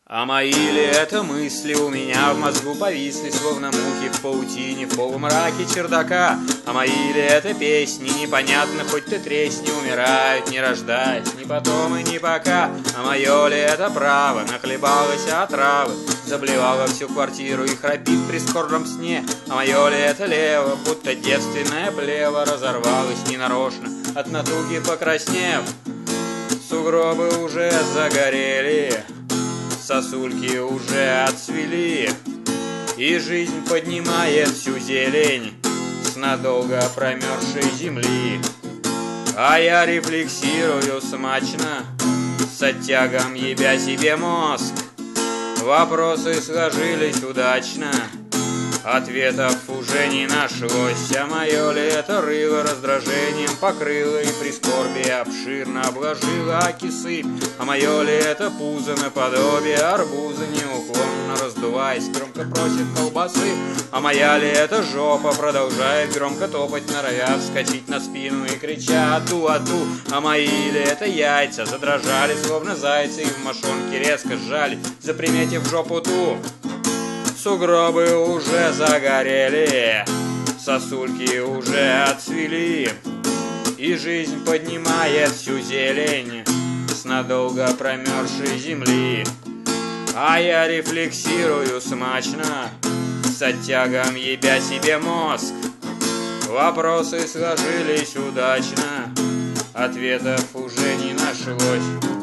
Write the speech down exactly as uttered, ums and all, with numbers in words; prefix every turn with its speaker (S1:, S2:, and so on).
S1: А мои ли это мысли у меня в мозгу повисли, словно мухи в паутине, в полумраке чердака? А мои ли это песни, непонятно, хоть ты тресни, умирают, не рождаясь, ни потом и ни пока? А мое ли это право, нахлебалась отравы, заблевала всю квартиру и храпит при скорбном сне? А мое ли это лево, будто девственное плево, разорвалось ненарочно, от натуги покраснев? Сугробы уже загорели, сосульки уже отцвели, и жизнь поднимает всю зелень с надолго промерзшей земли. А я рефлексирую смачно, с оттягом ебя себе мозг. Вопросы сложились удачно, ответов уже не нашлось. А мое ли это рыло раздражением покрыло и прискорбие обширно обложило окисыпь? А мое ли это пузо наподобие арбуза, неуклонно раздуваясь, громко просит колбасы? А моя ли это жопа продолжает громко топать, норовя вскочить на спину и крича «Аду, аду!» А мои ли это яйца задрожали, словно зайцы, и в мошонке резко сжали, заприметив жопу ту? Сугробы уже загорели, сосульки уже отцвели, и жизнь поднимает всю зелень с надолго промерзшей земли. А я рефлексирую смачно, с оттягом ебя себе мозг. Вопросы сложились удачно, ответов уже не нашлось.